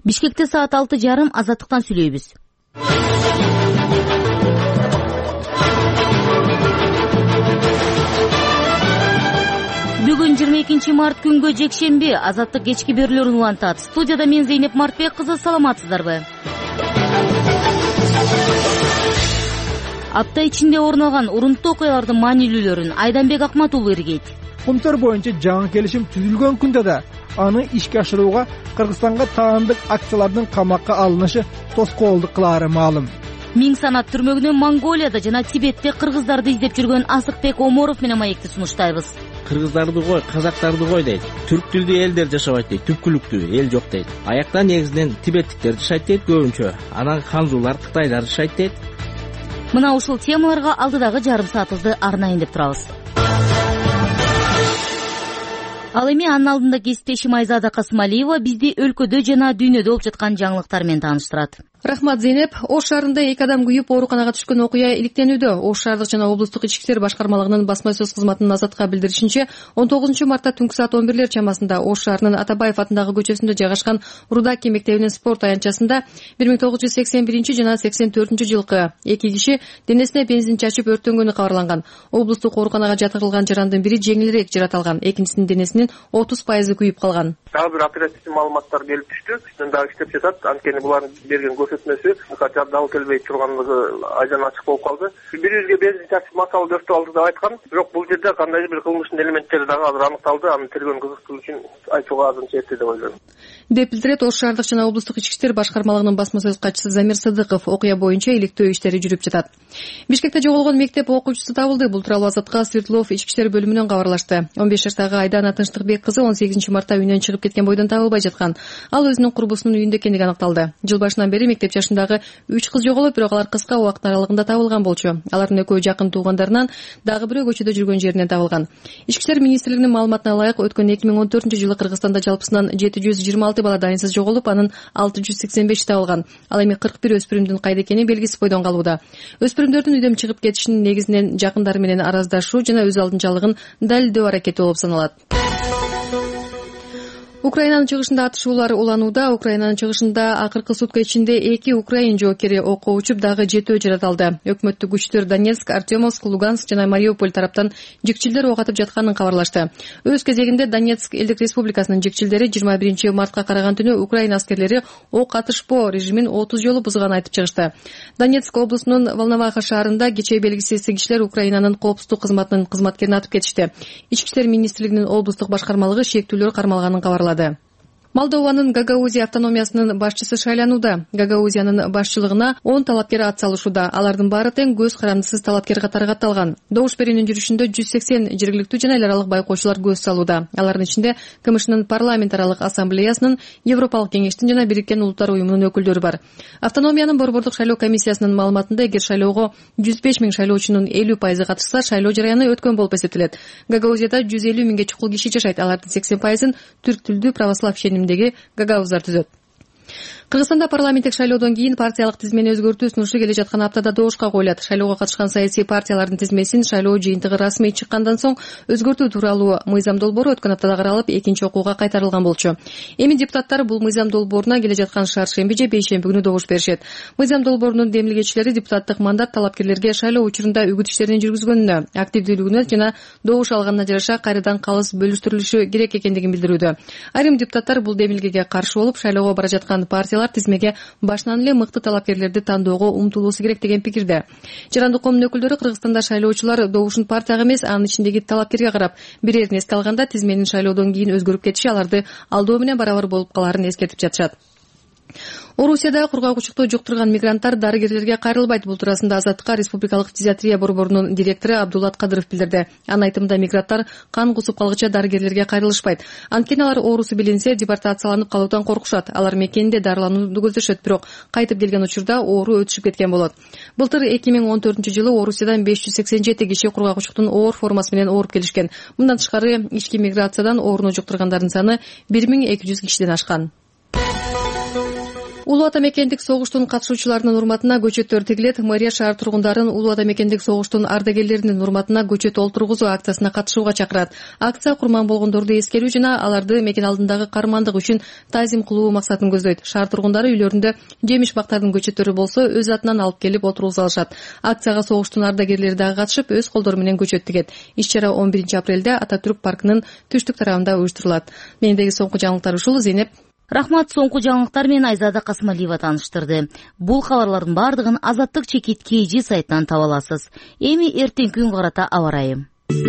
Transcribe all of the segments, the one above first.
Бишкекте саат 6:30 Азаттыктан сүйлөйбүз. Бүгүн 22 март күнгө жекшемби. Азаттык кечки берүүлөрүн улантат. Студияда мен Зейнеп Мартбек кызы, саламатсыздарбы? Апта ичинде орун алган урунттуу окуялардын маанилүүлөрүн Айданбек Акматулу иргейт. Кумтөр боюнча жаңы келишим түзүлгөн күндө да аны ишке ашырууга Кыргызстанга таандык акциялардын камакка алынышы тоскоолдук кылаары маалым. Миң санат түрмөгүнөн Монголияда жана Тибетте кыргыздарды издеп жүргөн Асыкбек Оморов менен маекти сунуштайбыз. Кыргыздарды кой, казактарды кой дейт. Түрк тилдүү элдер жашабайт дейт, түпкүлүктүү эл жок дейт. Аякта негизинен тибеттиктер жашайт дейт көбүнчө. Анан ханзулар, кытайлар жашайт дейт. Мына ушул темаларга алдыдагы жарым саатыбызды арнайын деп турабыз. Ал эми анын алдында кесиптешим Айзада Касымалиева бизди өлкөдө жана дүйнөдө болуп жаткан жаңылыктар менен тааныштырат. Рахмат, Зейнеп. Ош шаарында 2 адам күйүп, ооруканага түшкөн окуя иликтенүүдө. Ош шаардык жана облустук ички иштер башкармалыгынын басма сөз кызматынын Азатка билдиришинче, 19 мартта түнкү саат 11 чамасында Ош шаарынын Атабаев атындагы көчөсүндө жайгашкан Рудаки мектебинин спорт аянтчасында 1981 жана 84 жылкы 2 киши денесине бензин чачып өрттөнгөнү кабарланган. Облустук ооруканага жаткырылган жарандын бири жеңилирээк жараталган, экинчисинин денесинин 30% күйүп калган. Дагы бир оперативдик маалыматтар келип түштү. Үстүн дагы иштеп жатат. Анткени булардын берген көрсөтмөсү дабыл келбей турганлыгы айдан ачык болуп калды. Бирибизге бензин чачып максалы өрттү алды деп айткан. Бирок бул жерде кандайдыр бир кылмыштын элементтери дагы азыр аныкталды. Аны тергөөнү кызыктыруу үчүн айтууга азырынча эрте деп ойлойм. Деп билдирет Ош шаардык жана облустук ички иштер башкармалыгынын басма сөз катчысы Замир Сыдыков. Окуя боюнча иликтөө иштери жүрүп жатат. Бишкекте жоголгон мектеп окуучусу табылды. Бул тууралуу Азатка Свердлов ички иштер бөлүмүнөн кабарлашты. 15 жаштагы Айдана Тынчтыкбек кызы 18 мартта үйүнөн чыгып кеткен бойдон табылбай жаткан. Ал өзүнүн курбусунун үйүндө экендиги аныкталды. Жыл башынан бери мектеп жашындагы 3 кыз жоголуп, бирок алар кыска убакыт аралыгында табылган болчу. Алардын экөө жакын туугандарынан, дагы бирөө көчөдө жүргөн жеринен табылган. Ички иштер министрлигинин маалыматына ылайык, өткөн 2014 жылы Кыргызстанда жалпысынан 726 бала дайынсыз жоголуп, анын 685 табылган. Ал эми 41 өспүрүмдүн кайда экени белгисиз бойдон калууда. Өспүрүмдөрдүн үйдөн чыгып кетишинин негизинен жакындары менен араздашуу жана өз алдынчалыгын далилдөө аракети болуп саналат. Украинанын чыгышында атышуулар уланууда. Украинанын чыгышында акыркы сутка ичинде 2 украин жоокери окко учуп, дагы 7 жараталды. Өкмөттүк күчтөр Донецк, Артемовск, Луганск жана Мариуполь тараптан жикчилдер ок атып жатканын кабарлашты. Өз кезегинде Донецк элдик республикасынын жикчилдери 21 мартка караган түнү Украина аскерлери ок атышпоо режимин 30 жолу бузганын айтып чыгышты. Донецк облусунун Волноваха шаарында кечээ белгисиз кишилер Украинанын коопсуздук кызматынын кызматкерин атып кетишти. Ички иштер министрлигинин облустук башкармалыгы шектүүлөр кармалганын кабарлады. Молдованын Гагаузия автономиясынын башчысы шайланууда. Гагаузиянын башчылыгына 10 талапкер ат салышууда. Алардын баары тең көз карандысыз талапкер катары катталган. Добуш берүүнүн жүрүшүндө 180 жергиликтүү жана эл аралык байкоочулар көз салууда. Алардын ичинде КМШнын парламент аралык ассамблеясынын, Европалык кеңештин жана Бириккен Улуттар уюмунун өкүлдөрү бар. Автономиянын борбордук шайлоо комиссиясынын маалыматында, эгер шайлоого 105 000 шайлоочунун 50% катышса, шайлоо жараяны өткөн болуп эсептелет. Гагаузияда 150 000 чукул киши жашайт. Алардын 80%-ын түрк тилдүү православ гагауздар түзөт. Кыргызстанда парламенттик шайлоодон кийин партиялык тизмени өзгөртүү сунушу келе жаткан аптада добушка коюлат. Шайлоого катышкан саясий партиялардын тизмесин шайлоо жыйынтыгы расмий чыккандан соң өзгөртүү тууралуу мыйзам долбоору өткөн аптада каралып, экинчи окууга кайтарылган болчу. Эми депутаттар бул мыйзам долбооруна келе жаткан шаршемби же бейшемби күнү добуш беришет. Мыйзам долбоорунун демилгечилери депутаттык мандат талапкерлерге шайлоо учурунда үгүт иштерин жүргүзгөнүнө, активдүүлүгүнө жана добуш алганына жараша кайрадан калыс бөлүштүрүлүшү керек экендигин билдирүүдө. Айрым депутаттар бул демилгеге каршы болуп, шайлоого бара жаткан партиялар тизмеге башынан эле мыкты талапкерлерди тандоого умтулуусу керек деген пикирде. Жарандык коомдун өкүлдөрү Кыргызстанда шайлоочулар добушун партияга эмес, анын ичиндеги талапкерге карап берерин эске алганда, тизменин шайлоодон кийин өзгөрүп кетиши аларды алдоо менен барабар болуп калаарын эскертип жатышат. Орусияда кургак жуктурган мигранттар дарыгерлерге кайрылбайт. Бул туурасында Азаттыкка республикалык фтизиатрия борборунун директору Абдулат Кадыров билдирди. Анын айтымында, мигранттар кан кусуп калгыча дарыгерлерге кайрылышпайт. Анткени алар оорусу билинсе, депортацияланып калуудан коркушат. Алар мекенинде дарыланууну көздөшөт, бирок кайтып келген учурда оору өтүшүп кеткен болот. Былтыр 2014 жылы Орусиядан 587 киши кургак учуктун оор формасы менен ооруп келишкен. Мындан тышкары ички миграциядан ооруну жуктургандардын саны 1200 кишиден ашкан. Улуу Ата мекендик согуштун катышуучуларынын урматына көчөттөр тигилет. Мэрия шаар тургундарын Улуу Ата мекендик согуштун ардагерлеринин урматына көчөт олтургузуу акциясына катышууга чакырат. Акция курман болгондорду эскерүү жана аларды мекен алдындагы каармандык үчүн таазим кылуу максатын көздөйт. Шаар тургундары үйлөрүндө жемиш бактардын көчөттөрү болсо өз атынан алып келип отургуза алышат. Акцияга согуштун ардагерлери дагы катышып, өз колдору менен көчөт тигет. Иш-чара 11-апрелде Ататүрк паркынын түштүк тарабында уюштурулат. Мендеги соңку жаңылыктар ушул. Зейнеп. Рахмат, соңку жаңылыктар менен Айзада Касымалиева тааныштырды. Бул кабарлардын бардыгын Азаттык чекит KG сайтынан таба аласыз. Эми эртең күн карата аба ырайы.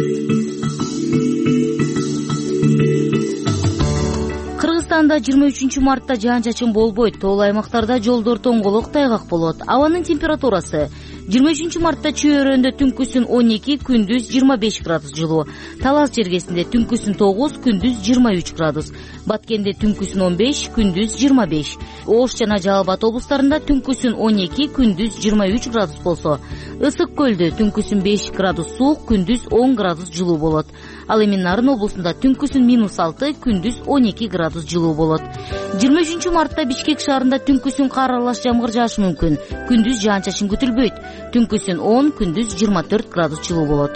Кыргызстанда 23-мартта жаан-чачын болбойт. Тоол аймактарда жолдор тоңголок, тайгак болот. Абанын температурасы 23-мартта Чүй-өрөндө түнкүсүн 12, күндүз 25 градус жылуу. Талас жергесинде түнкүсүн 9, күндүз 23 градус. Баткенде түнкүсүн 15, күндүз 25. Ош жана Жалал Абад облустарында түнкүсүн 12, күндүз 23 градус болсо, Ысык көлдө түнкүсүн 5 градус суук, күндүз 10 градус жылуу болот. Ал эми Нарын облусунда түнкүсүн -6, күндүз 12 градус жылуу болот. 23-мартта Бишкек шаарында түнкүсүн кар аралаш жамгыр жаашы мүмкүн. Күндүз жаан-чачын күтүлбөйт. Түнкүсүн 10, күндүз 24 градус жылуу болот.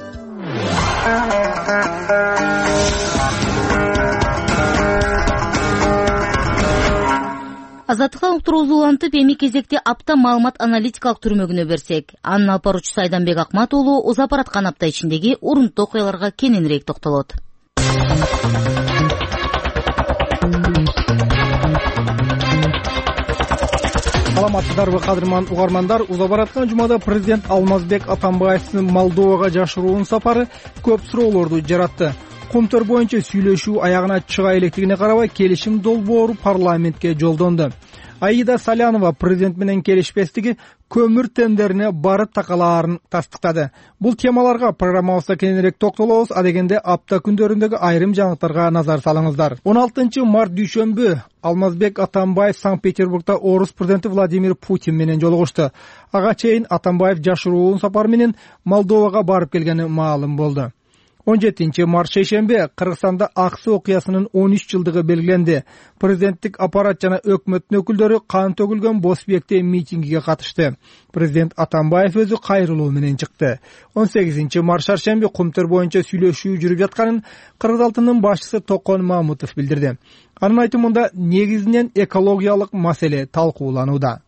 Азаттыкка уктуруусу улантып, эми кезекте апта маалымат аналитикалык түрмөгүнө берсек. Анын алып баруучусу Айданбек Акмат уулу узап бараткан апта ичиндеги урунттуу окуяларга кененирээк токтолот. Саламатсыздарбы кадырман угармандар, узап бараткан жумада президент Алмазбек Атамбаевдин Молдовага жашыруун сапары көп суроолорду жаратты. Комтор боюнча сүйлөшүү аягына чыга электигине карабай келишим долбоору парламентке жолдонду. Аида Салянова президент менен келишпестиги көмүр тендерине барып такалаарын тастыктады. Бул темаларга программабызда кененирээк токтолобуз. Адегенде апта күндөрүндөгү айрым жаңылыктарга назар салыңыздар. 16 март дүйшөмбү Алмазбек Атамбаев Санкт-Петербургда орус президенти Владимир Путин менен жолугушту. Ага чейин Атамбаев жашыруун сапар менен Молдовага барып келгени маалым болду. 17 март шейшембе Кыргызстанда Аксы окуясынын 13 жылдыгы белгиленди. Президенттик аппарат жана өкмөттүн өкүлдөрү кан төгүлгөн Босбекте митингиге катышты. Президент Атамбаев өзү кайрылуу менен чыкты. 18 март шаршемби Комтор боюнча сүйлөшүү жүрүп жатканын Кыргыз Алтынынын башчысы Токон Мамутов билдирди. Анын айтымында негизинен экологиялык маселе талкууланууда.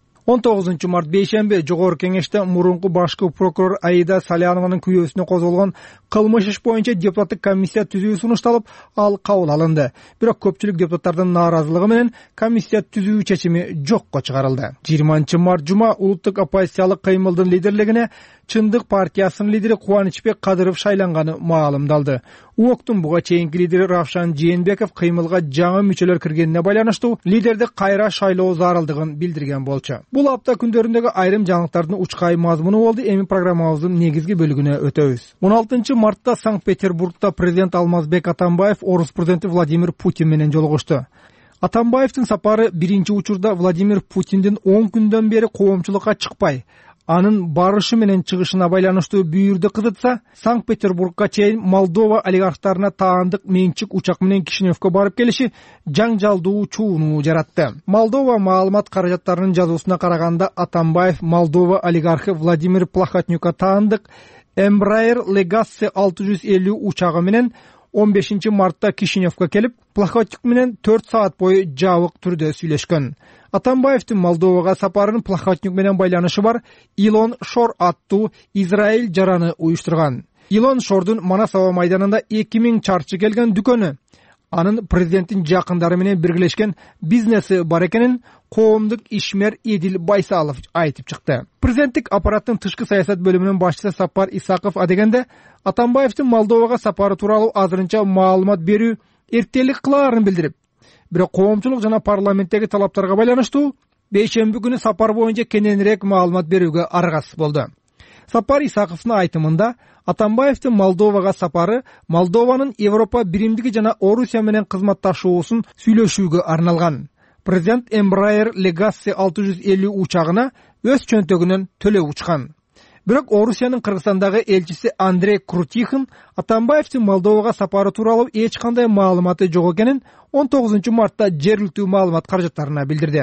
19 март бейшембе Жогорку Кеңеште мурунку башкы прокурор Аида Салянованын күйөөсүнө козголгон кылмыш иш боюнча депутаттык комиссия түзүү сунушталып, ал кабыл алынды. Бирок көпчүлүк депутаттардын нааразылыгы менен комиссия түзүү чечими жокко чыгарылды. 20 март жума улуттук оппозициялык кыймылдын лидерлигине Чындык партиясынын лидери Кубанычбек Кадыров шайланганы маалымдалды. УОКтун буга чейинки лидери Равшан Жээнбеков кыймылга жаңы мүчөлөр киргенине байланыштуу лидерди кайра шайлоо зарылдыгын билдирген болчу. Бул апта күндөрүндөгү айрым жаңылыктардын учкай мазмуну болду. Эми программабыздын негизги бөлүгүнө өтөбүз. 16 мартта Санкт-Петербургда президент Алмазбек Атамбаев орус президенти Владимир Путин менен жолугушту. Атамбаевдин сапары биринчи учурда Владимир Путиндин 10 күндөн бери коомчулукка чыкпай, анын барышы менен чыгышына байланыштуу бүйүрдү кызытса, Санкт-Петербургга чейин Молдова олигархтарына таандык менчик учак менен Кишиневке барып келиши жаңжалдуу чууну жаратты. Молдова маалымат каражаттарынын жазуусуна караганда, Атамбаев Молдова олигархы Владимир Плохотнюкка таандык Embraer Legacy 650 учагы менен 15 мартта Кишиневке келип, Плохотнюк менен 4 саат бою жабык түрдө сүйлөшкөн. Атамбаевдин Молдовага сапарынын Плохотнюк менен байланышы бар Илон Шор аттуу Израиль жараны уюштурган. Илон Шордун Манас аба майданында 2000 чарчы келген дүкөнү, анын президенттин жакындары менен биргелешкен бизнеси бар экенин коомдук ишмер Эдил Байсалов айтып чыкты. Президенттик аппараттын тышкы саясат бөлүмүнүн башчысы Сапар Исаков адегенде Атамбаевдин Молдовага сапары тууралуу азырынча маалымат берүү эртелик кылаарын билдирип, бирок коомчулук жана парламенттеги талаптарга байланыштуу бейшемби күнү сапар боюнча кененирээк маалымат берүүгө аргасыз болду. Сапар Исаковдун айтымында Атамбаевдин Молдовага сапары Молдованын Европа биримдиги жана Орусия менен кызматташуусун сүйлөшүүгө арналган. Президент Embraer Legacy 650 учагына өз чөнтөгүнөн төлөп учкан. Бирок Орусиянын Кыргызстандагы элчиси Андрей Крутихин Атамбаевдин Молдовага сапары тууралуу эч кандай маалыматы жок экенин 19 мартта жергиликтүү маалымат каражаттарына билдирди.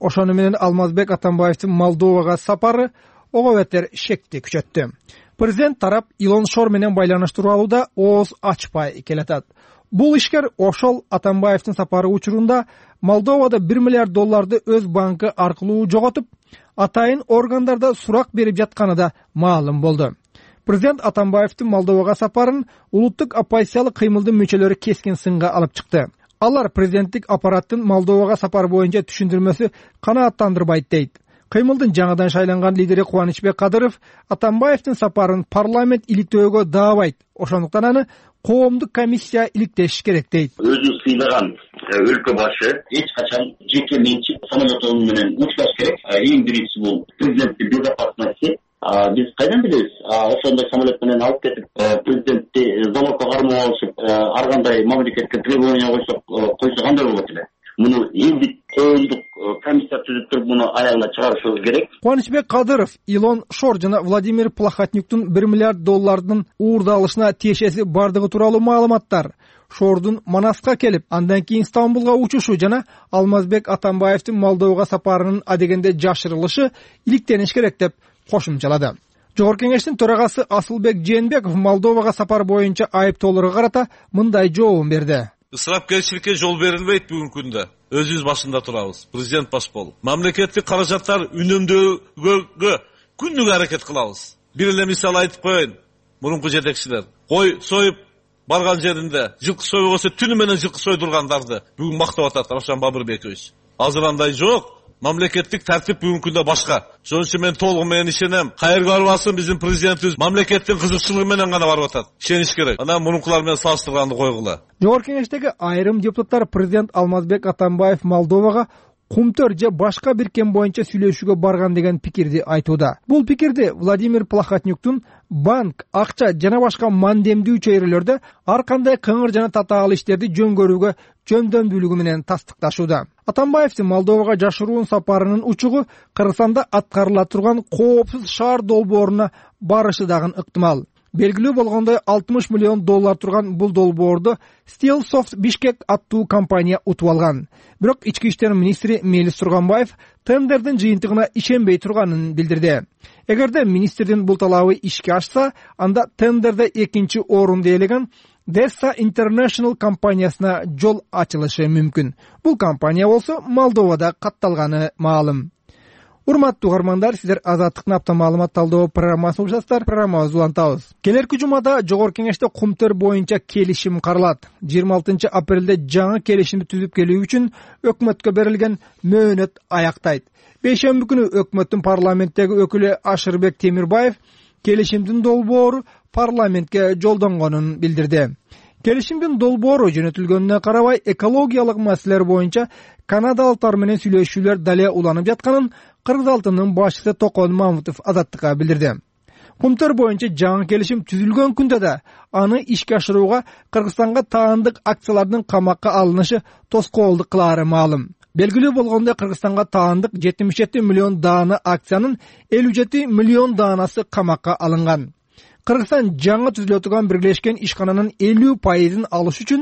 Ошону менен Алмазбек Атамбаевдин Молдовага сапары ого бетер шекти күчөттү. Президент тарап Илон Шор менен байланыштыруу алууда ооз ачпай келатат. Бул ишкер ошол Атамбаевдин сапары учурунда Молдовада $1 миллиард өз банкы аркылуу жоготуп, атайын органдарда сурак берип жатканы да маалым болду. Президент Атамбаевдин Молдовага сапарын улуттук оппозициялык кыймылдын мүчөлөрү кескин сынга алып чыкты. Алар президенттик аппараттын Молдовага сапар боюнча түшүндүрмөсү канааттандырбайт дейт. Кыймылдын жаңыдан шайланган лидери Кубанычбек Кадыров Атамбаевдин сапарын парламент иликтөөгө даабайт. Ошондуктан аны коомдук комиссия иликтеш керек дейт. Өзүн сыйлаган өлкө башы эч качан жеке менчик самолету менен учпаш керек. Эң биринчиси бул президенттин безопасности. Биз кайдан билебиз? Ошондой самолет менен алып кетип, президентти залогко кармоо алышып, ар кандай мамлекетке требование койсо кандай болот эле? Муну элдик коомдук комиссия түзүп туруп, муну аягына чыгарышыбыз керек. Кубанычбек Кадыров Илон Шор жана Владимир Плохотнюктун $1 миллиард уурдалышына тиешеси бардыгы тууралуу маалыматтар, Шордун Манаска келип, андан кийин Стамбулга учушу жана Алмазбек Атамбаевдин Молдовага сапарынын адегенде жашырылышы иликтениш керек деп кошумчалады. Жогорку кеңештин төрагасы Асылбек Жээнбеков Молдовага сапар боюнча айыптоолорго карата мындай жообун берди. Ысырапкерчиликке жол берилбейт бүгүнкү күндө. Өзүбүз башында турабыз. Президент баш болуп. Мамлекеттик каражаттар үнөмдөөгө күндүк аракет кылабыз. Бир эле мисал айтып коеюн. Мурунку жетекчилер кой союп барган жеринде жылкы сойгосо түнү менен жылкы сойдургандарды бүгүн мактап атат Равшан Бабырбекович. Азыр андай жок. Мамлекеттик тартип бүгүнкү күндө башка. Ошон үчүн мен толугу менен ишенем. Кайерге барбасын биздин президентибиз мамлекеттин кызыкчылыгы менен гана барып атат. Ишениш керек. Анан мурункулар менен салыштырганды койгула. Жогорку кеңештеги айрым депутаттар президент Алмазбек Атамбаев Молдовага кумтөр же башка бир кем боюнча сүйлөшүүгө барган деген пикирди айтууда. Бул пикирди Владимир Плохотнюктун банк, акча жана башка мандемдүү чөйрөлөрдө ар кандай кыңыр жана татаал иштерди жөн көрүүгө жөндөмдүүлүгү менен тастыкташууда. Атамбаевдин Молдовага жашыруун сапарынын учугу Кыргызстанда аткарыла турган коопсуз шаар долбооруна барышы дагы ыктымал. Белгилүү болгондой $60 миллион турган бул долбоорду Steelsoft Bishkek аттуу компания утуп алган. Бирок ички иштер министри Мелис Турганбаев тендердин жыйынтыгына ишенбей турганын билдирди. Эгерде министрдин бул талабы ишке ашса, анда тендерде экинчи орунду ээлеген Dessa International компаниясына жол ачылышы мүмкүн. Бул компания болсо Молдовада катталганы маалым. Урматтуу угармандар, сиздер Азаттыктын апта маалымат талдоо программасын угушасыздар. Программабызды улантабыз. Келерки жумада Жогорку кеңеште кумтөр боюнча келишим каралат. 26 апрелде жаңы келишимди түзүп келүү үчүн өкмөткө берилген мөөнөт аяктайт. Бейшемби күнү өкмөттүн парламенттеги өкүлү Ашырбек Темирбаев келишимдин долбоору парламентке жолдонгонун билдирди. Келишимдин долбоору жөнөтүлгөнүнө карабай экологиялык маселелер боюнча канадалыктар менен сүйлөшүүлөр дале уланып жатканын Кыргыз алтынынын башчысы Токон Мамутов Азаттыкка билдирди. Кумтөр боюнча жаңы келишим түзүлгөн күндө да аны ишке ашырууга Кыргызстанга таандык акциялардын камакка алынышы тоскоолдук кылаары маалым. Белгилүү болгондой Кыргызстанга таандык 77 миллион даана акциянын 57 миллион даанасы камакка алынган. Кыргызстан жаңы түзүлө турган биргелешкен ишкананын 50% алыш үчүн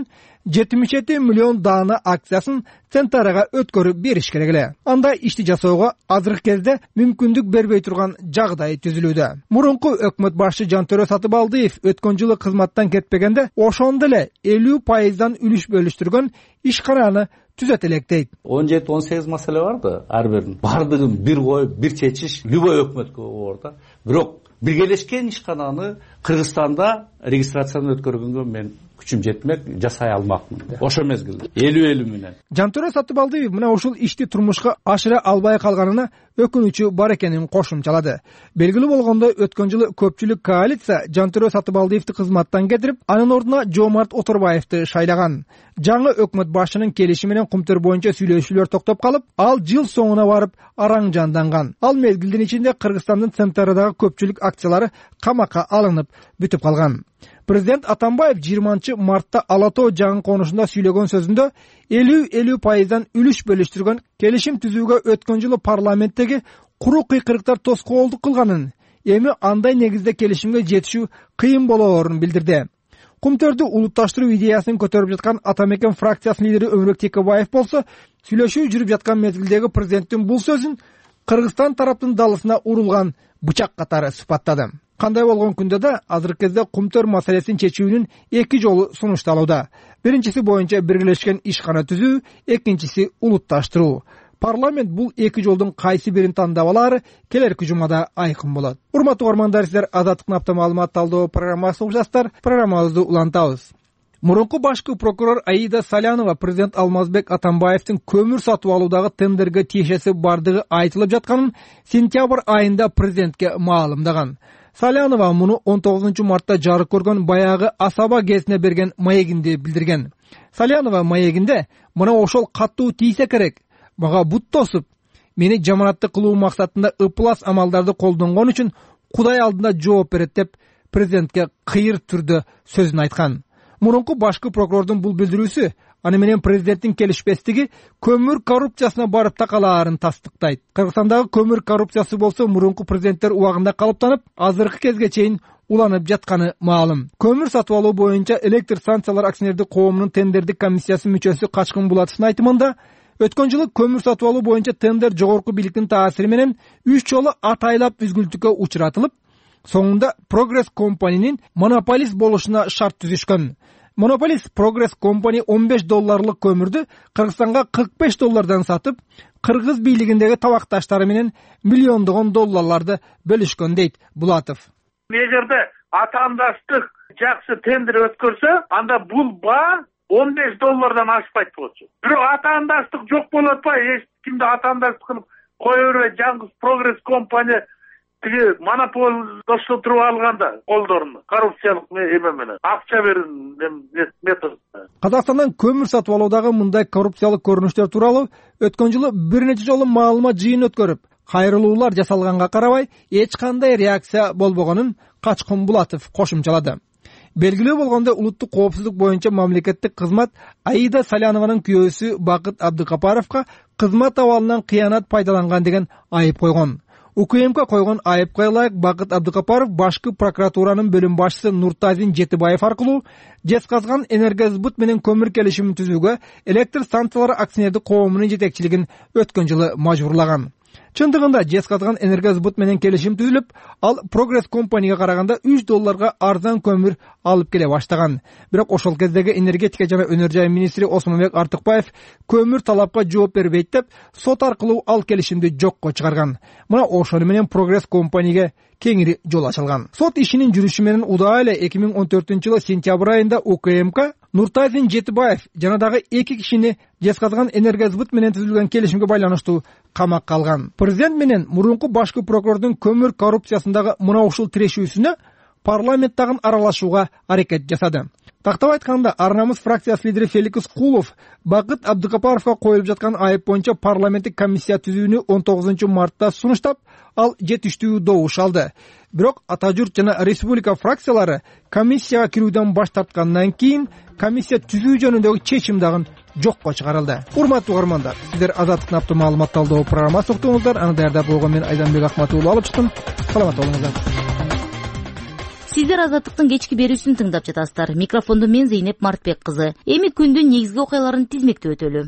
77 миллион даана акциясын Центарага өткөрүп бериш керек эле. Анда ишти жасоого азыркы кезде мүмкүндүк бербей турган жагдай түзүлүүдө. Мурунку өкмөт башчы Жантөрө Сатыбалдиев өткөн жылы кызматтан кетпегенде ошондо эле 50% үлүш бөлүштүргөн ишкананы түзөт элек дейт. 17-18 маселе бар да, ар бирин бардыгын бир коюп, бир чечиш любой өкмөткө бар да. Бирок биргелешкен ишкананы Кыргызстанда регистрацияны өткөргөнгө мен күчүм жетмек, жасай алмакмын. Ошо мезгилде 50 менен. Жантөрө Сатыбалдиев мына ушул ишти турмушка ашыра албай калганына өкүнүчү бар экенин кошумчалады. Белгилүү болгондой өткөн жылы көпчүлүк коалиция Жантөрө Сатыбалдиевди кызматтан кетирип, анын ордуна Жомарт Оторбаевди шайлаган. Жаңы өкмөт башчынын келиши менен кумтөр боюнча сүйлөшүүлөр токтоп калып, ал жыл соңуна барып араң жанданган. Ал мезгилдин ичинде Кыргызстандын Центарадагы көпчүлүк акциялары камакка алынып бүтүп калган. Президент Атамбаев 20 мартта Ала Тоо жаңы конушунда сүйлөгөн сөзүндө 50% үлүш бөлүштүргөн келишим түзүүгө өткөн жылы парламенттеги куру кыйкырыктар тоскоолдук кылганын, эми андай негизде келишимге жетишүү кыйын болоорун билдирди. Кумтөрдү улутташтыруу идеясын көтөрүп жаткан Атамекен фракциясынын лидери Өмүрөк Текебаев болсо, сүйлөшүү жүрүп жаткан мезгилдеги президенттин бул сөзүн Кыргызстан тараптын далысына урулган бычак катары сыпаттады. Кандай болгон күндө да азыркы кезде Кумтөр маселесин чечүүнүн эки жолу сунушталууда. Биринчиси боюнча биргелешкен ишкана түзүү, экинчиси улутташтыруу. Парламент бул эки жолдун кайсы бирин тандап алары келерки жумада айкын болот. Урматтуу угармандар, сиздер Азаттыктын апта маалымат талдоо программасын угуп жатсыздар. Программабызды улантабыз. Мурунку башкы прокурор Аида Салянова президент Алмазбек Атамбаевдин көмүр сатып алуудагы тендерге тиешеси бардыгы айтылып жатканын сентябрь айында президентке маалымдаган. Салянова муну 19 мартта жарык көргөн баягы Асаба гезитине берген маегинде билдирген. Салянова маегинде мына ошол каттуу тийсе керек, мага бут тосуп, мени жаманатты кылуу максатында ыплас амалдарды колдонгон үчүн Кудай алдында жооп берет деп президентке кыйыр түрдө сөзүн айткан. Мурунку башкы прокурордун бул билдирүүсү аны менен президенттин келишпестиги көмүр коррупциясына барып такалаарын тастыктайт. Кыргызстандагы көмүр коррупциясы болсо мурунку президенттер убагында калыптанып, азыркы кезге чейин уланып жатканы маалым. Көмүр сатып алуу боюнча электр станциялар акционердик коомунун тендердик комиссиясынын мүчөсү Качкын Булатовдун айтымында, өткөн жылы көмүр сатып алуу боюнча тендер жогорку бийликтин таасири менен 3 жолу атайлап үзгүлтүккө учуратылып, соңунда Progress компанинин монополист болушуна шарт түзүшкөн. Монополист Progress компани $15 көмүрдү Кыргызстанга $45 сатып, кыргыз бийлигиндеги табакташтары менен миллиондогон долларларды бөлүшкөн дейт Булатов. Эгерде атаандаштык жакшы тендер өткөрсө, анда бул баа $15 ашпайт болчу. Бирок атаандаштык жок болуп атпайбы? Эч кимди атаандаштык кылып кое бербей, жалгыз Progress компания тиги монополдоштуруп алганда колдоруну коррупциялык эме менен акча берин метод. Казакстандан көмүр сатып алуудагы мындай коррупциялык көрүнүштөр тууралуу өткөн жылы бир нече жолу маалымат жыйын өткөрүп, кайрылуулар жасалганга карабай эч кандай реакция болбогонун Качкын Булатов кошумчалады. Белгилүү болгондой, улуттук коопсуздук боюнча мамлекеттик кызмат Аида Салянованын күйөөсү Бакыт Абдыкапаровго кызмат абалынан кыянат пайдаланган деген айып койгон. УКМК койгон айыпка ылайык Бакыт Абдыкапаров башкы прокуратуранын бөлүм башчысы Нуртазин Жетибаев аркылуу Жезказган Энергосбыт менен көмүр келишимин түзүүгө электр станциялары акционердик коомунун жетекчилигин өткөн жылы мажбурлаган. Чындыгында Жезказган Энергосбыт менен келишим түзүлүп, ал Progress компанияга караганда $3 арзан көмүр алып келе баштаган. Бирок ошол кездеги энергетика жана өнөр жай министри Осмонбек Артыкбаев көмүр талапка жооп бербейт деп сот аркылуу ал келишимди жокко чыгарган. Мына ошону менен Progress компанияга кеңири жол ачылган. Сот ишинин жүрүшү менен удаа эле 2014-жылы сентябрь айында УКМК Нуртазин Жетибаев жана дагы 2 кишини Жезказган Энергосбыт менен түзүлгөн келишимге байланыштуу камакка алган. Президент менен мурунку башкы прокурордун көмүр коррупциясындагы мына ушул тирешүүсүнө парламент дагы аралашууга аракет жасады. Тактап айтканда, Ар намыс фракциясы лидери Феликс Кулов Бакыт Абдыкапаровго коюлуп жаткан айып боюнча парламенттик комиссия түзүүнү 19 мартта сунуштап, ал жетиштүү добуш алды. Бирок Ата журт жана Республика фракциялары комиссияга кирүүдөн баш тарткандан кийин комиссия түзүү жөнүндөгү чечим дагы жокко чыгарылды. Урматтуу угармандар, сиздер Азаттыктын апта маалымат талдоо программасын уктуңуздар. Аны даярдап койгон мен Айданбек Акматов уулу алып чыктым. Саламат болуңуздар. Сиздер Азаттыктын кечки берүүсүн тыңдап жатасыздар. Микрофондо мен Зейнеп Мартбек кызы. Эми күндүн негизги окуяларын тизмектеп өтөлү.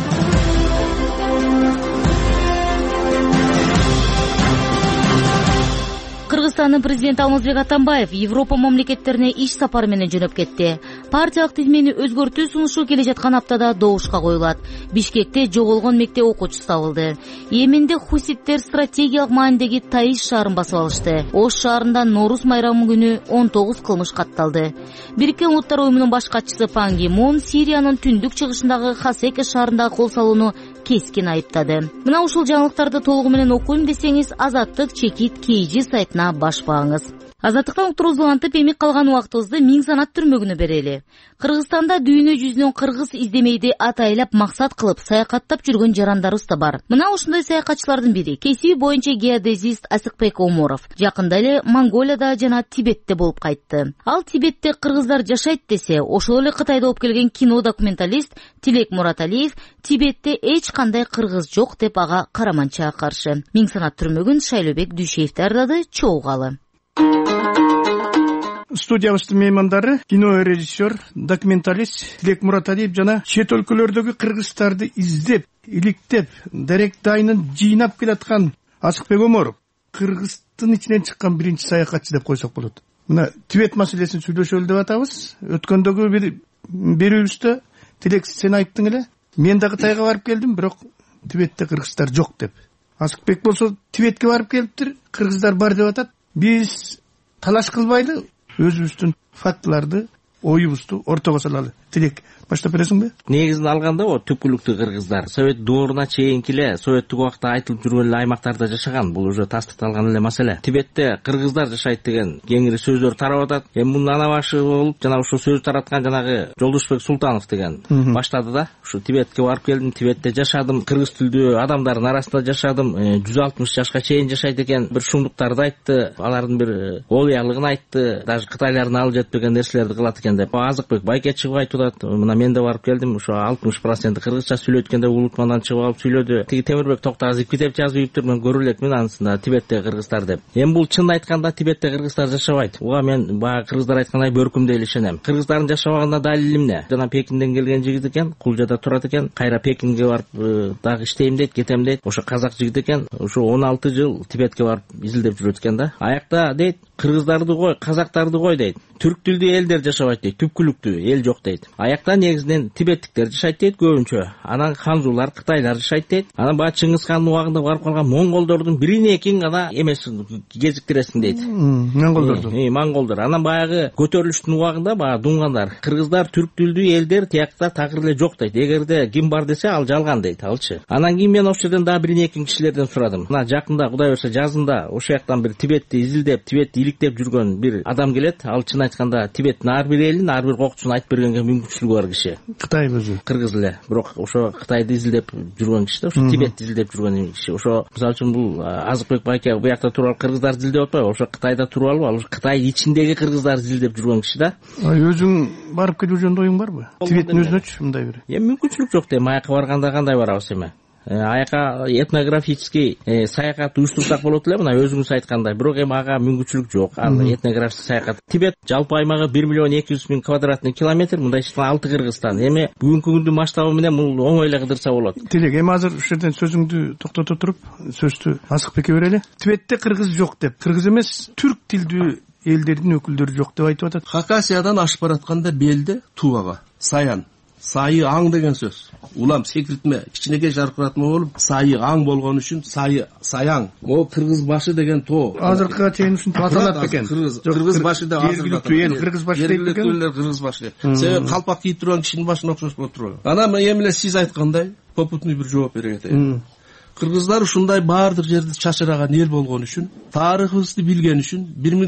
Кыргызстандын президенти Алмазбек Атамбаев Европа мамлекеттерине иш сапары менен жөнөп кетти. Партиялык тизмени өзгөртүү сунушу келе жаткан аптада добушка коюлат. Бишкекте жоголгон мектеп окуучусу табылды. Йеменде хуситтер стратегиялык маанидеги Таиш шаарын басып алышты. Ош шаарында Нооруз майрамы күнү 19 кылмыш катталды. Бириккен Улуттар уюмунун баш катчысы Пан Ги Мун Сириянын түндүк чыгышындагы Хасеке шаарындагы кол салууну кескин айыптады. Мына ушул жаңылыктарды толугу менен окуйм десеңиз, Азаттык чекит KG сайтына баш багыңыз. Азаттыктан уктурубузду улантып, эми калган убактыбызды Миң Санат түрмөгүнө берели. Кыргызстанда дүйнө жүзүнөн кыргыз издемейди атайлап максат кылып саякаттап жүргөн жарандарыбыз да бар. Мына ушундай саякатчылардын бири кесиби боюнча геодезист Асыкбек Оморов жакында эле Монголияда жана Тибетте болуп кайтты. Ал Тибетте кыргыздар жашайт десе, ошол эле Кытайда болуп келген кино документалист Тилек Мураталиев Тибетте эч кандай кыргыз жок деп ага караманча каршы. Миң Санат түрмөгүн Шайлообек Дүйшеев даярдады, чогугалы. Студиябыздын меймандары кино режиссер, документалист Тилек Мураталиев жана чет өлкөлөрдөгү кыргыздарды издеп, иликтеп, дарек дайынын жыйнап келаткан Азыкбек Оморов. Кыргыздын ичинен чыккан биринчи саякатчы деп койсок болот. Мына Тибет маселесин сүйлөшөлү деп атабыз. Өткөндөгү бир берүүбүздө Тилек сен айттың эле. Мен да Кытайга барып келдим, бирок Тибетте кыргыздар жок деп. Азыкбек болсо Тибетке барып келиптир, кыргыздар бар деп атат. Биз талаш кылбайлы, өзүбүздүн фактыларды, оюбузду ортого салалы. Тилек, баштап бересиңби? Негизин алганда түпкүлүктүү кыргыздар Совет дооруна чейинки эле Советтик убакта айтылып жүргөн эле аймактарда жашаган. Бул уже тастыкталган эле маселе. Тибетте кыргыздар жашайт деген кеңири сөздөр тарап атат. Эми мунун ана башы болуп, жана ошо сөз тараткан жанагы Жолдошбек Султанов деген баштады да. Ушу Тибетке барып келдим, Тибетте жашадым, кыргыз тилдүү адамдардын арасында жашадым. 160 жашка чейин жашайт экен. Бир шумдуктарды айтты, алардын бир олуялыгын айтты, даже кытайлардын алып жетпеген нерселерди кылат экен деп. Азыкбек байке чыгып айтып атат. Мына мен да барып келдим, ошо 60% кыргызча сүйлөткөндө улутмандан чыгып алып сүйлөдү. Тиги Темирбек Токтогазиев китеп жазып ийиптир, мен көрүп элекмин анысында Тибетте кыргыздар деп. Эми бул чын айтканда Тибетте кыргыздар жашабайт. Буга мен баягы кыргыздар айткандай бөркүмдөй эле ишенем. Кыргыздардын жашабаганына далил эмне? Жана Пекинден келген жигит экен, Кулжада турат экен, кайра Пекинге барып дагы иштейм дейт, кетем дейт. Ошо казак жигит экен, ошо 16 жыл Тибетке барып изилдеп жүрөт экен да. Аякта дейт, кыргыздарды кой, казактарды кой дейт. Түрк тилдүү элдер жашабайт дейт, түпкүлүктүү эл жок дейт. Аякта негизинен тибеттиктер жашайт дейт көбүнчө. Анан ханзулар, кытайлар жашайт дейт. Анан баягы Чыңгыз хандын убагында барып калган монголдордун бирини экин гана эмес кезиктиресиң дейт. Монголдорду. Монголдор. Анан баягы көтөрүлүштүн убагында баягы дунгандар, кыргыздар, түрк тилдүү элдер тиякта такыр эле жок дейт. Эгерде ким бар десе ал жалган дейт, алчы. Анан кийин мен ошол жерден дагы бирини экин кишилерден сурадым. Мына жакында Кудай берсе жазында ошол жактан бир Тибетти изилдеп, Тибетти иликтеп жүргөн бир адам келет. Ал чын айтканда Тибеттин ар бир элин, ар бир кокчусун айтып бергенге мүмкүнчүлүгү бар киши. Кытай өзү. Кыргыз эле. Бирок ошо Кытайды изилдеп жүргөн киши да, ошо Тибетти изилдеп жүргөн киши. Ошо мисалы үчүн бул Азыкбек байке буякта туруп кыргыздар изилдеп атпайбы? Ошо Кытайда туруп алып, ал Кытай ичиндеги кыргыздар изилдеп жүргөн киши да. Өзүң барып келип жүргөн оюң барбы? Тибеттин өзүнөчү мындай бир. Эми мүмкүнчүлүк жок дейм. Аяка барганда кандай барабыз эми? Аяка этнографический саякат уюштурсак болот эле, мына өзүңүз айткандай. Бирок эми ага мүмкүнчүлүк жок. Этнографический саякат. Тибет жалпы аймагы 1.200.000 квадратный километр, мындай ичинен 6 Кыргызстан. Эми бүгүнкү күндүн масштабы менен бул оңой эле кыдырса болот. Тилек, эми азыр ушул жерден сөзүңдү токтото туруп, сөздү Азыкбекке берели. Тибетте кыргыз жок деп, кыргыз эмес, түрк тилдүү элдердин өкүлдөрү жок деп айтып атат. Хакасиядан ашып баратканда белде Тувага, Саян, сайы аң деген сөз. Улам секиртме, кичинекей жаркыратма болуп, сайы аң болгон үчүн саяң. О кыргыз башы деген тоо. Азыркыга чейин ушинтип аталат экен. Кыргыз башы деп жергиликтүү эл кыргыз башы дейт экен. Жергиликтүү кыргыз башы. Себеби калпак кийип турган кишинин башына окшош болуп турат. Анан эми эле сиз айткандай попутный бир жооп бере кетейин. Кыргыздар ушундай баардык жерде чачыраган эл болгон үчүн, тарыхыбызды билген үчүн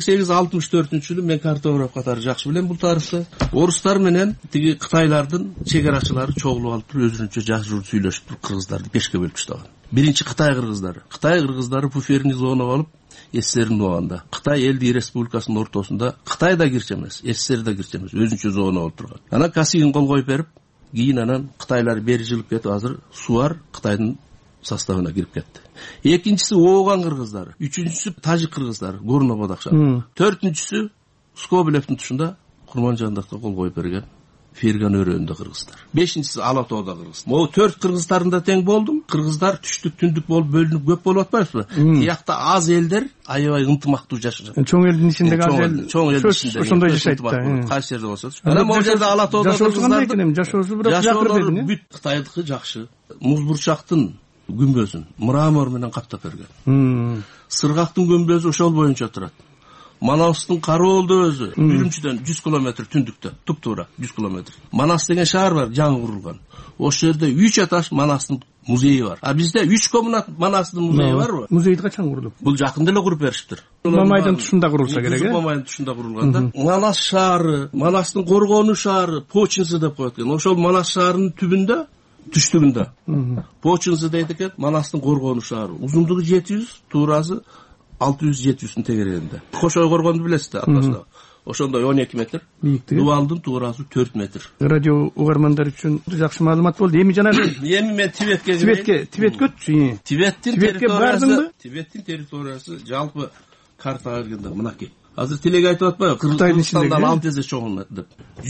1864-жылы мен картограф катары жакшы билем бул тарыхты. Орустар менен тиги кытайлардын чегарачылары чогулуп алып туруп өзүнчө жашыруу сүйлөшүп туруп кыргыздарды бешке бөлүп таштаган. Биринчи Кытай кыргыздары. Кытай кыргыздары буферный зона болуп, СССРдин убагында. Кытай элдик республикасынын ортосунда Кытай да кирчи эмес, СССР да кирчи эмес, өзүнчө зона болуп турган. Анан Касигин кол коюп берип, кийин анан кытайлар бери жылып кетип, азыр Суар Кытайдын составына кирип кетти. Экинчиси Ооган кыргыздары, үчүнчүсү Тажик кыргыздары, Горно Бодакшан. Төртүнчүсү Скобелевдин тушунда Курманжандакка кол коюп берген Ферган өрөөнүндө кыргыздар. Бешинчиси Ала тоодо кыргыз. Могу 4 кыргыздарында тең болдум. Кыргыздар түштүк түндүк болуп бөлүнүп көп болуп атпайбызбы? Тиякта аз элдер аябай ынтымактуу жашашат. Чоң элдин ичиндеги аз эл, чоң элдин ичинде ошондой жашайт да. Кайсы жерде болсо. Анан могу жерде Ала тоодо кыргыздар жашоосу бирок жакыр дедин. Бүт Кытайдыкы жакшы. Музбурчактын күмбөзүн мрамор менен каптап берген. Сыргактын күмбөзү ошол боюнча турат. Манастын Кароолдо өзү Үрүмчүдөн 100 километр түндүктө, туп-туура 100 километр. Манас деген шаар бар, жаңы курулган. Ошол жерде 3 этаж Манастын музейи бар. А бизде 3 комнат Манастын музейи барбы? Музейди качан курдук? Бул жакында эле куруп бериштир. Мамайдын тушунда курулса керек, э? Мамайдын тушунда курулган да. Манас шаары, Манастын коргонуу шаары, Починцы деп коет экен. Ошол Манас шаарынын түбүндө, түштүгүндө. Починцы дейт экен, Манастын коргонуу шаары. Узундугу 700, туурасы 600-700-тун тегерегинде. Кошой коргонду билесиз да, ошондой 12 метр. Дубалдын туурасы 4 метр. Радио угармандар үчүн жакшы маалымат болду. Эми жанагы мен Тибетке өтчү. Тибеттин территориясы жалпы картага келгенде мынакей. Азыр тилек айтып атпайбы, Кыргызстандан алты эсе чоң деп.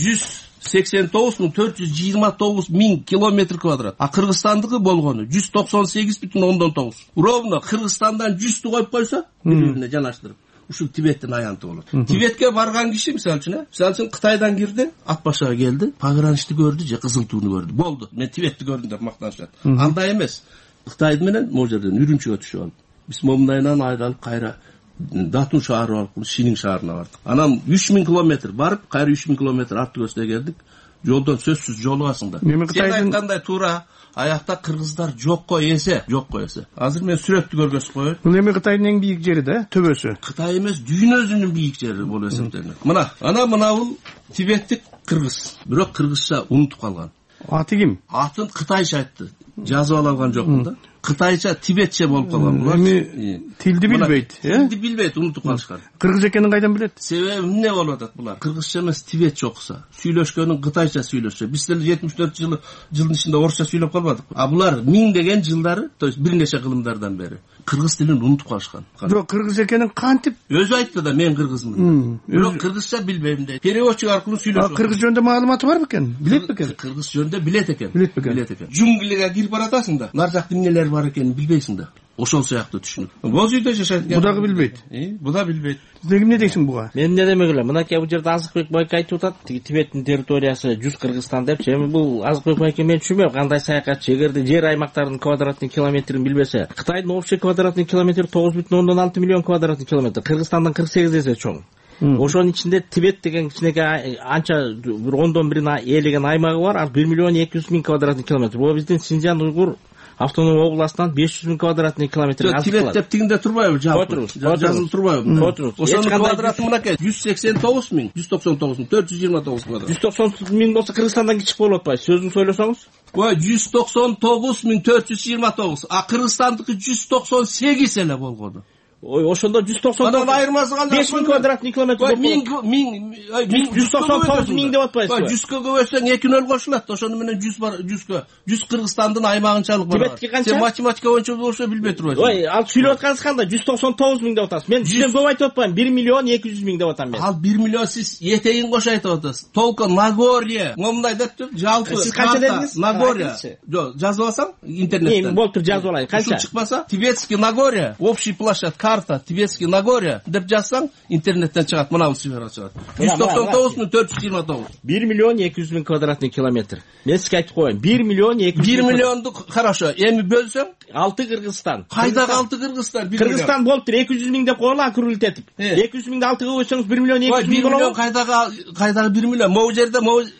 189,429 километр квадрат. А Кыргызстандыкы болгону 198,9. Ровно Кыргызстандан 100 коюп койсо, бири-бирине жанаштырып, ушул Тибеттин аянты болот. Тибетке барган киши мисалы үчүн Кытайдан кирди, ат башыга келди, пограничти көрдү же кызыл туunu көрдү. Болду. Мен Тибетти көрдүм деп мактанышат. Андай эмес. Кытай менен могу жерден Үрүмчүгө түшүп алып, биз момундайынан айрылып кайра Датун шаары аркылуу Шинин шаарына бардык. Анан 3000 километр барып, кайра 3000 километр арты көстө келдик. Жолдон сөзсүз жолугасың да. Сен айткандай туура, аякта кыргыздар жокко эсе. Азыр мен сүрөттү көргөзүп коеюн. Бул эми Кытайдын эң бийик жери да, төбөсү. Кытай эмес, дүйнөсүнүн бийик жери болуп эсептелет. Мына бул Тибеттик кыргыз. Бирок кыргызча унутуп калган. Аты ким? Атын Кытайча айтты. Жазып алган жокмун да. Кытайча, Тибетче болуп калган булар. Эми тилди билбейт, Тилди билбейт, унутуп калышкан. Кыргыз экенин кайдан билет? Себеби эмне болуп атат булар? Кыргызча эмес, Тибетче окуса, сүйлөшкөнүн Кытайча сүйлөшчү. Биз деле 74 жылдын ичинде орусча сүйлөп калбадык. А булар миңдеген жылдары, то есть бир нече кылымдардан бери кыргыз тилин унутуп калышкан. Бирок кыргыз экенин кантип? Өзү айтты да, мен кыргызмын. Бирок кыргызча билбейм дейт. Переводчик аркылуу сүйлөшөт. Кыргыз жөнүндө маалыматы бар бекен? Билет бекен? Кыргыз жөнүндө билет экен. Жунглиге кирип баратасың да, нар жакта эмнелер бар экенин билбейсиң да. Ошол сыяктуу түшүнүп. Боз үйдө жашайт экен. Бу дагы билбейт. Бу да билбейт. Сиз эмне дейсиң буга? Мен эмне демек элем? Мынакей бул жерде Азыкбек байке айтып атат, Тибеттин территориясы 100 Кыргызстан депчи. Эми бул Азыкбек байке мен түшүнбөйм, кандай саякатчы, эгерде жер аймактарынын квадратный километрин билбесе. Кытайдын общий квадратный километри 9,6 миллион квадратный километр, Кыргызстандан 48 эсе чоң. Ошонун ичинде Тибет деген кичинекей анча бир 10-1 ээлеген аймагы бар, ал 1,2 миллион квадратный километр. Бул биздин Синьцзян уйгур автоном областынан 500 квадратный километр аз Тибет деп тигинде турбайбы жалпы? Жазылып турбайбы? Ошонун квадраты мынакей 189,429 квадрат. 190,000 болсо Кыргызстандан кичик болуп атпайбы? Сөзүн сүйлөсөңүз? 199,429, а Кыргызстандыкы 198 эле болгону. Ошондо 190 айырмасы кандай? 5000 квадратный километр болот. 199,000 деп атпайсызбы? 100кө көбөйсөң 2-0 кошулат. Ошону менен 100 Кыргызстандын аймагынчалык бар. Тибетке канча? Сен математика боюнча болсо билбей турбайсың. Ал сүйлөп атканыңыз кандай? 199,000 деп атасыз. Мен жүздөн көп айтып атпайм. 1,2 миллион деп атам мен. Ал 1 миллион сиз этегин кош айтып атасыз. Толко Нагорье. Момундай дептир, жалпы. Сиз канча дедиңиз? Нагорье. Жок, жазып алсаң интернеттен. Эми болуптур, жазып алайын. Канча? Чыкпаса, Тибетский Нагорье, общий площадь карта Тибетский Нагорье деп жазсаң интернеттен чыгат, мына бул цифра чыгат. 199,429. 1,2 миллион квадратный километр. Мен сизге айтып коеюн. 1 миллионду хорошо. Эми бөлсөң 6 Кыргызстан. Кайдагы 6 Кыргызстан? Кыргызстан болуптур 200,000 деп коелу акрулит этип. 200,000 6га бөлсөңүз 1,2 миллион болот. Кайдагы 1 миллион? Могу жерде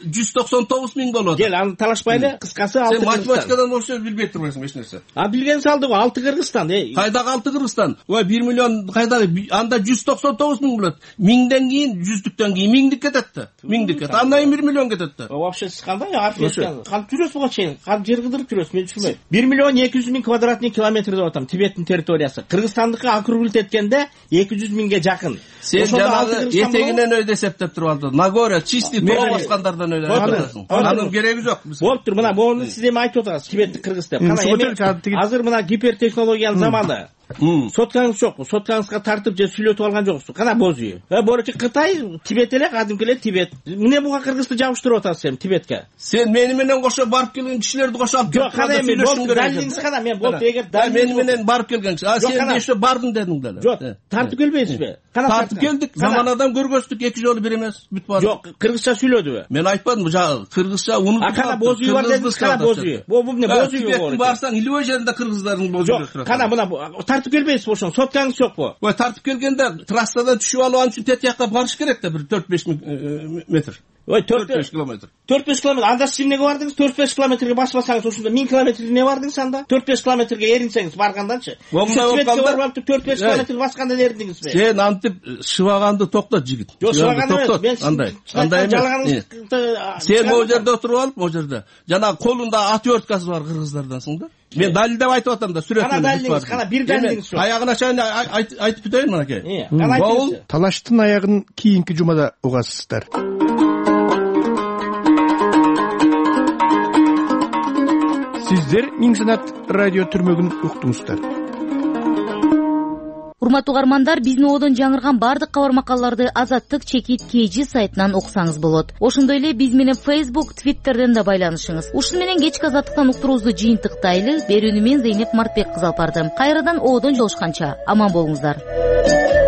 199,000 болот. Кел, аны талашпайлы. Кыскасы 6 Кыргызстан. Сен математикадан ошо билбей турбайсың эч нерсе. Билген салды го 6 Кыргызстан. Кайдагы 6 Кыргызстан? 1 миллион кайдагы? Анда 199,000 болот. 1000ден кийин 100дүктөн кийин 1000дик кетет да. 1000дик кетет. Андан кийин 1 миллион кетет да. Вообще сиз кандай арфиятка? Кантип жүрөсүз буга чейин? Кантип жер кыдырып жүрөсүз? Мен түшүнбөйм. 1,2 миллион квадратный километр деп атам Тибеттин территориясы. Кыргызстандыкы округлит эткенде 200,000 жакын. Сен жанагы этегинен өйдө эсептеп туруп алдың. Нагорье чистый тоо баскандардан өйдө айтасың. Анын кереги жок. Болуптур, мына мону сиз эми айтып атасыз, Тибеттик кыргыз деп. Кана эми азыр мына гипертехнологиялык заманда соткаңыз жокпу? Соткаңызга тартып же сүйлөтүп алган жоксузбу? Кана боз үй. Борочу Кытай, Тибет эле, кадимки эле Тибет. Эмне буга кыргызды жабыштырып атасыз сен Тибетке? Сен мени менен кошо барып келген кишилерди кошо алып келип кана эми далилиңиз кана, мен болуп эгер мени менен барып келген киши. А сен дешо бардың дедің деле. Жок, тартып келбейсизби? Кана тартып келдик, заманадан көргөздүк, 2 жолу бир эмес, бүт барды. Жок, кыргызча сүйлөдүбү? Мен айтпадым, кыргызча унутуп. Кана боз үй бар дедиңиз, кана боз үй. Бу эмне боз үй болот? Тибеттин барсаң, илбой жеринде кыргыздардын боз үйлөр турат. Кана мына тартып келбейсизби ошону? Соткаңыз жокпу? Тартып келгенде трассадан түшүп алып анча тет жакка барыш керек да, бир 4-5 метр. 4-5 километр. 4-5 километр. Анда сиз эмнеге бардыңыз? 4-5 километрге баспасаңыз, ошондо 1000 километрге эмне бардыңыз анда? 4-5 километрге эринсеңиз барганданчы. Тибетке барып 4-5 километр баскандан эриндиңизби? Сен антип шыбаганды токтот, жигит. Жок, шыбаган эмес. Андай эмес. Сен могу жерде отуруп алып, могу жерде жанагы колунда отверткасы бар кыргыздардаnsың да. Мен далилдеп айтып атам да, сүрөт менен. Кана далилиңиз, кана бир далилиңиз жок. Аягына чейин айтып бүтөйүн мынакей. Бул талаштын аягын кийинки жумада угасыздар. Сиздер Миң Санат радио түрмөгүн уктуңуздар. урматтуу угармандар, биздин оодон жаңырган баардык кабар макалаларды Азаттык чекит KG сайтынан окусаңыз болот. Ошондой эле биз менен Facebook, Twitterден да байланышыңыз. Ушун менен кечки Азаттыктан уктуруубузду жыйынтыктайлы. Берүүнү мен Зейнеп Мартбек кызы алып бардым. Кайрадан оодон жолушканча аман болуңуздар.